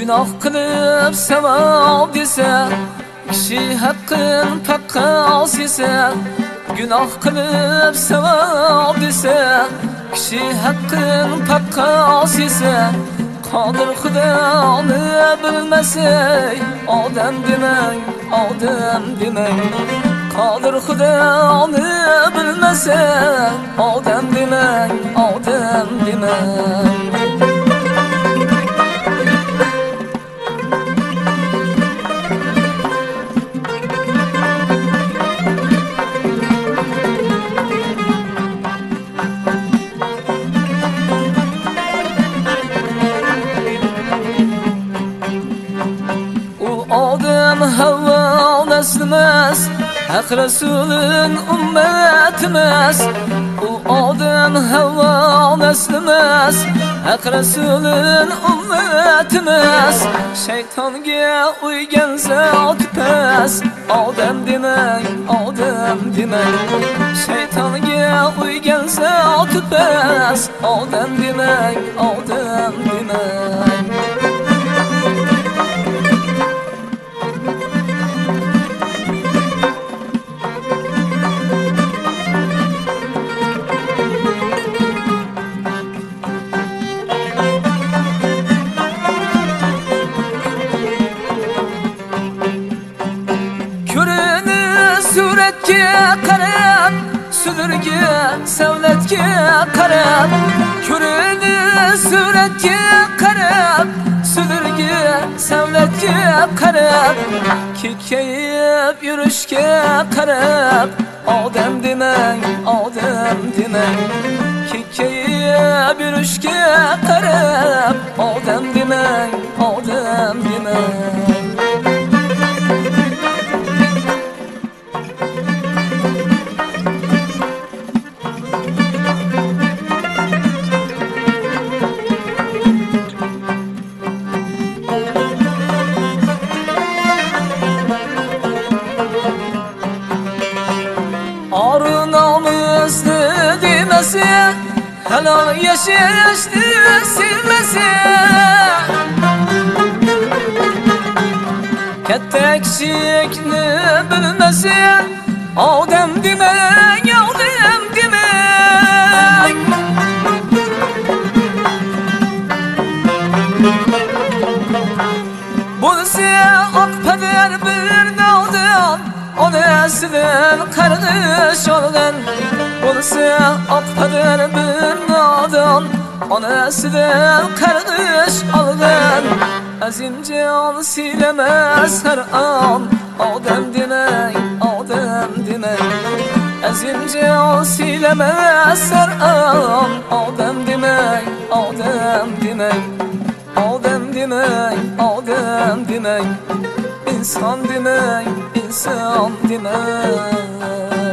Günah qilib savob desa, kishi haqqin taqqos yesa. Günah qilib savob desa, kishi haqqin taqqos yesa. Qodir Xudoni bilmasa, odam demang, odam demang. Qodir Xudoni bilmasa, odam demang, odam demang. Odam Havvo naslimas, haq rasulun ummatimas. U odam Havvo naslimas, haq rasulun ummatimas. Shaytonga uygan zot pas, odam demang, odam demang. Shaytonga uygan zot pas, odam demang, odam demang. Suratga qarab, sudurga savlatga qarab. Ko'rinib suratga qarab, sudurga savlatga qarab. Kekkayib yurishga qarab, odam demang, odam demang. Kekkayib yurishga qarab, odam demang, odam demang. Arınamızdı demese, halal yaşayıştı silmese. Katta kichikni bilmese, odam demang, odam demang. Bo'lsa oqpadar bir nodon, onasidan qarg'ish olgan. Bo'lsa oqpadar bir nodon, onasidan qarg'ish olgan. Azimjon siylamas har on, odam demang, odam demang. Azimjon siylamas har on, odam demang, odam demang. Odam demang, odam demang. İnsan demang, insan demang.